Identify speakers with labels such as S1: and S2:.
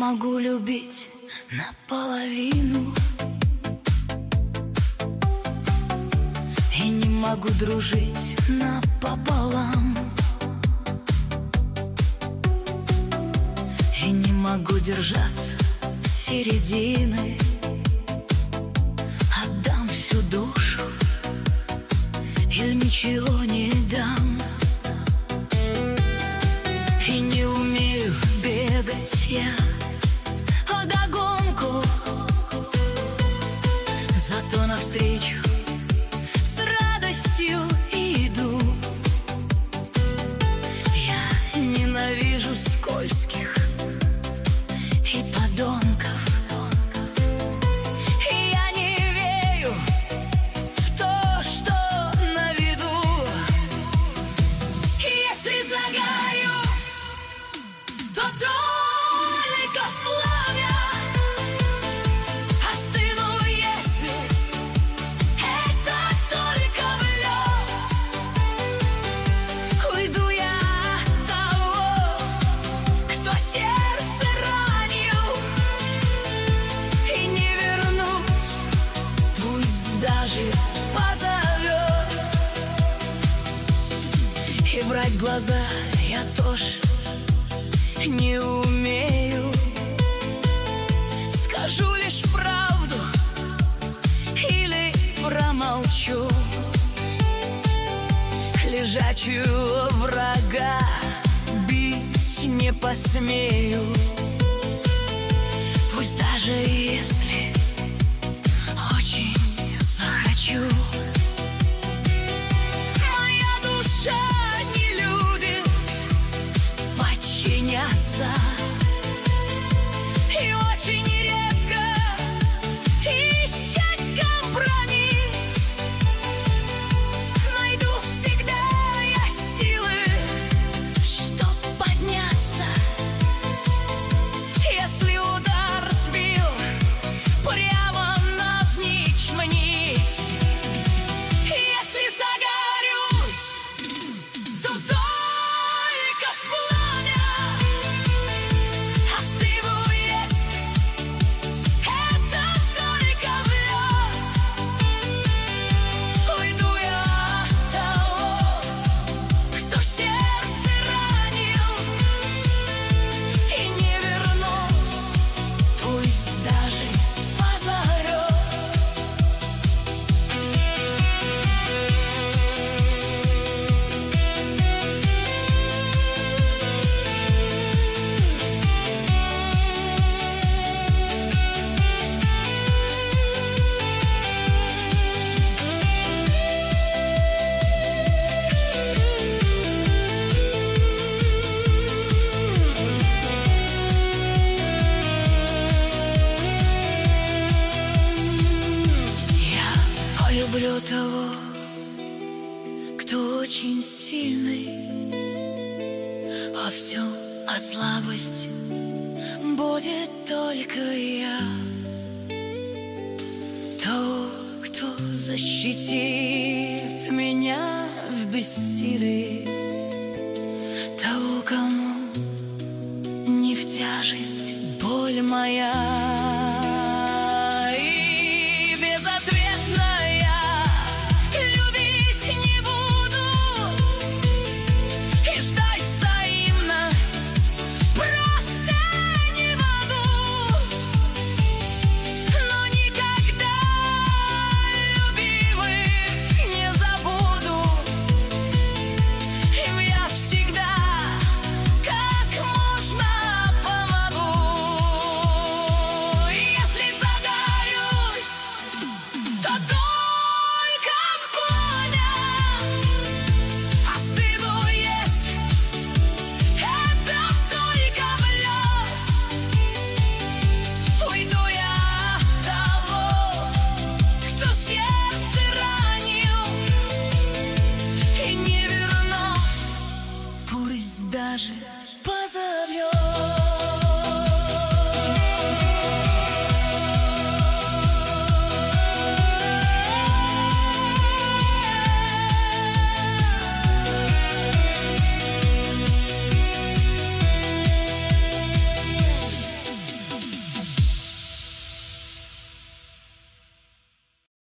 S1: могу любить наполовину, и не могу дружить напополам, и не могу держаться середины. Отдам всю душу или ничего не дам. И не умею бегать я вдогонку, зато навстречу с радостью иду. Я ненавижу скользких и подонков, и я не верю в то, что на виду. Если загорюсь, то только в пламя, остыну, если это только в лед. Уйду я от того, кто сердце ранил, и не вернусь, пусть даже позовет. И брать в глаза я тоже не умею. Скажу лишь правду или промолчу. Лежачего врага бить не посмею, пусть даже если очень захочу. Моя душа не любит подчиняться, и очень редко ищет компромисс. Найду всегда я силы, чтоб подняться. Если удар сбил, прямо навзничь мнись. Если загорюсь, то только в пламя, остыву, если это только в лед. Уйду я от того, кто сердце ранил, и не вернусь, пусть даже позовет. Я полюблю того, кто очень сильный, во всем о слабости будет только я. Того, кто защитит меня в бессилии, того, кому не в тяжесть боль моя.